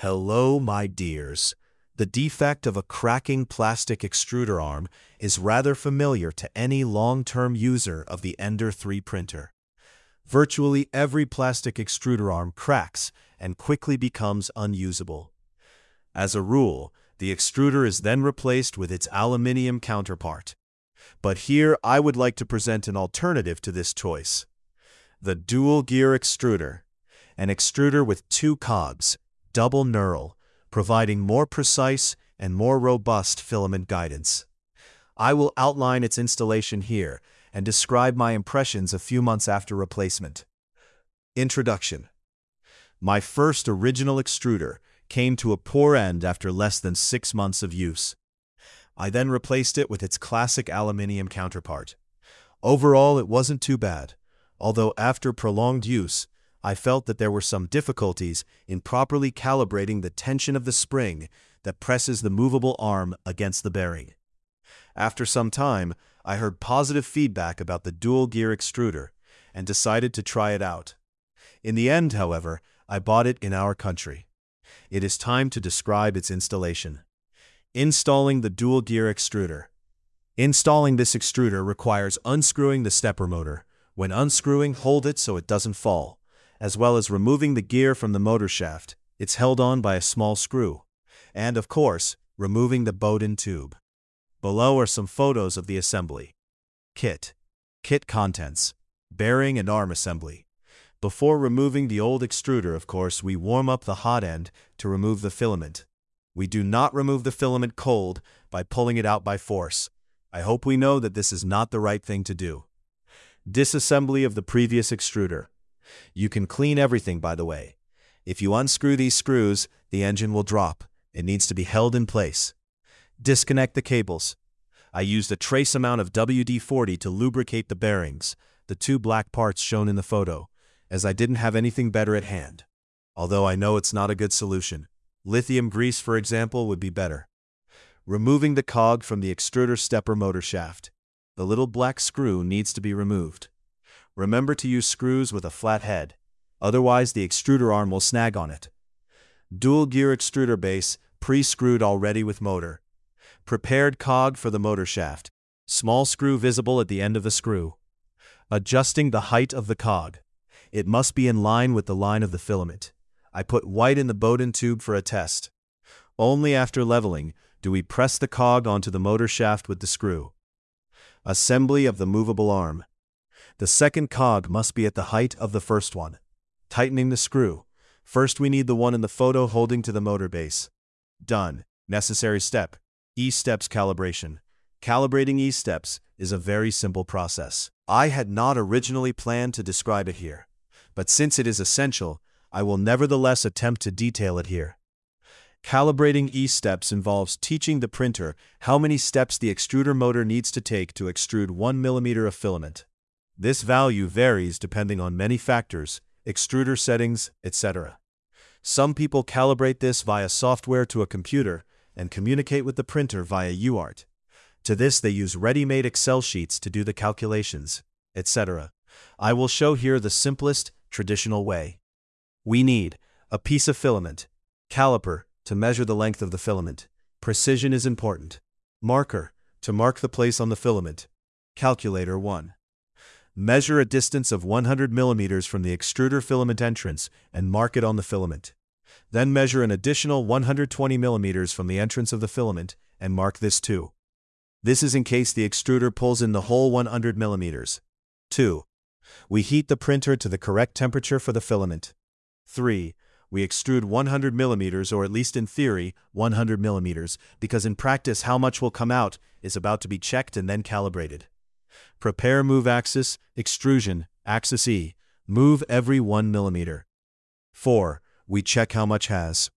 Hello, my dears. The defect of a cracking plastic extruder arm is rather familiar to any long-term user of the Ender 3 printer. Virtually every plastic extruder arm cracks and quickly becomes unusable. As a rule, the extruder is then replaced with its aluminium counterpart. But here I would like to present an alternative to this choice. The dual gear extruder, an extruder with two cogs, double knurl, providing more precise and more robust filament guidance. I will outline its installation here and describe my impressions a few months after replacement. Introduction. My first original extruder came to a poor end after less than 6 months of use. I then replaced it with its classic aluminium counterpart. Overall, it wasn't too bad, although after prolonged use, I felt that there were some difficulties in properly calibrating the tension of the spring that presses the movable arm against the bearing. After some time, I heard positive feedback about the dual gear extruder and decided to try it out. In the end, however, I bought it in our country. It is time to describe its installation. Installing the dual gear extruder. Installing this extruder requires unscrewing the stepper motor. When unscrewing, hold it so it doesn't fall, as well as removing the gear from the motor shaft. It's held on by a small screw. And, of course, removing the Bowden tube. Below are some photos of the assembly. Kit. Kit contents. Bearing and arm assembly. Before removing the old extruder, of course, we warm up the hot end to remove the filament. We do not remove the filament cold by pulling it out by force. I hope we know that this is not the right thing to do. Disassembly of the previous extruder. You can clean everything, by the way. If you unscrew these screws, the engine will drop. It needs to be held in place. Disconnect the cables. I used a trace amount of WD-40 to lubricate the bearings, the two black parts shown in the photo, as I didn't have anything better at hand. Although I know it's not a good solution. Lithium grease, for example, would be better. Removing the cog from the extruder stepper motor shaft. The little black screw needs to be removed. Remember to use screws with a flat head, otherwise the extruder arm will snag on it. Dual gear extruder base, pre-screwed already with motor. Prepared cog for the motor shaft. Small screw visible at the end of the screw. Adjusting the height of the cog. It must be in line with the line of the filament. I put white in the Bowden tube for a test. Only after leveling do we press the cog onto the motor shaft with the screw. Assembly of the movable arm. The second cog must be at the height of the first one. Tightening the screw. First we need the one in the photo holding to the motor base. Done. Necessary step. E-steps calibration. Calibrating E-steps is a very simple process. I had not originally planned to describe it here, but since it is essential, I will nevertheless attempt to detail it here. Calibrating E-steps involves teaching the printer how many steps the extruder motor needs to take to extrude 1 mm of filament. This value varies depending on many factors, extruder settings, etc. Some people calibrate this via software to a computer and communicate with the printer via UART. To this they use ready-made Excel sheets to do the calculations, etc. I will show here the simplest, traditional way. We need a piece of filament, caliper to measure the length of the filament. Precision is important. Marker to mark the place on the filament. Calculator 1. Measure a distance of 100 mm from the extruder filament entrance and mark it on the filament. Then measure an additional 120 mm from the entrance of the filament and mark this too. This is in case the extruder pulls in the whole 100 mm. 2. We heat the printer to the correct temperature for the filament. 3. We extrude 100 mm, or at least in theory 100 mm, because in practice how much will come out is about to be checked and then calibrated. Prepare move axis, extrusion, axis E, move every 1 mm. 4. We check how much has